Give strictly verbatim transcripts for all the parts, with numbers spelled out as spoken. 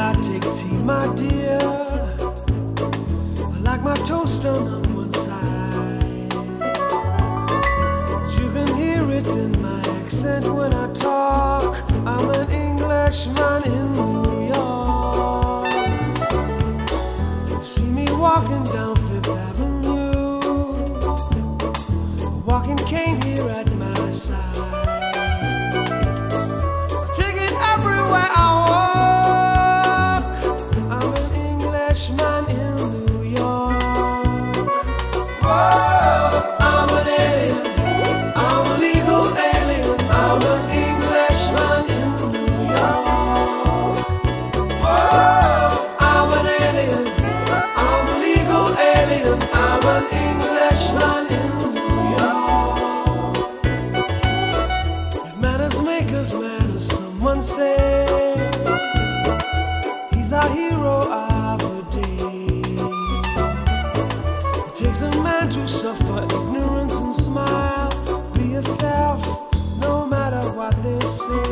I take tea, my dear. I like my toast done on one side. You can hear it in my accent when I talk. I'm an Englishman in New York. You see me walking down Fifth Avenue, a walking cane here at my side. I take it everywhere I walk. I'm an Englishman in New York. Whoa, I'm an alien. I'm a legal alien. I'm an Englishman in New York. Whoa, I'm an alien. I'm a legal alien. I'm an Englishman in New York. If manners make of manners, someone say he's our hero of the day. It takes a man to suffer ignorance and smile. Be yourself, no matter what they say.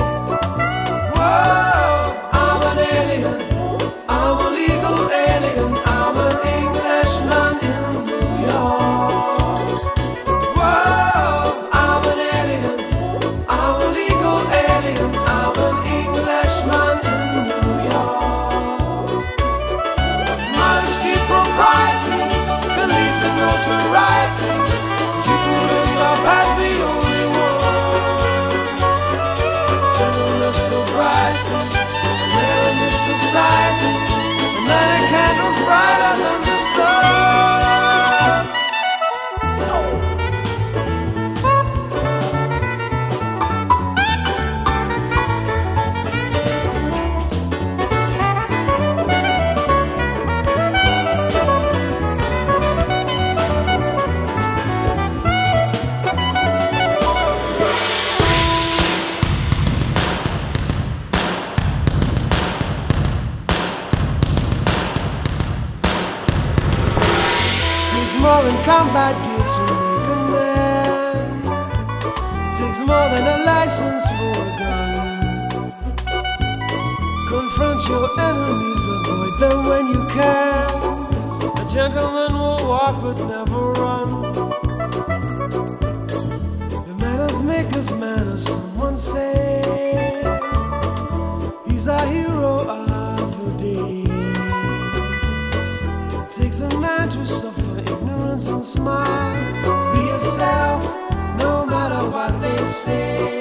Whoa, I'm an alien. I'm a legal alien. I'm an Englishman in New York. Whoa, I'm an alien. I'm a legal alien. I'm an Englishman in New York. Modesty, propriety, that leads to notoriety. You couldn't love as the only one. Gentleness, sobriety, rare in this society. And light a candles brighter than the sun. Takes more than combat gear to make a man. It takes more than a license for a gun. Confront your enemies, avoid them when you can. A gentleman will walk but never run. The manners make of manners, someone say. He's our hero of the day. It takes a man to suffer ignorance and smile. Be yourself, no matter what they say.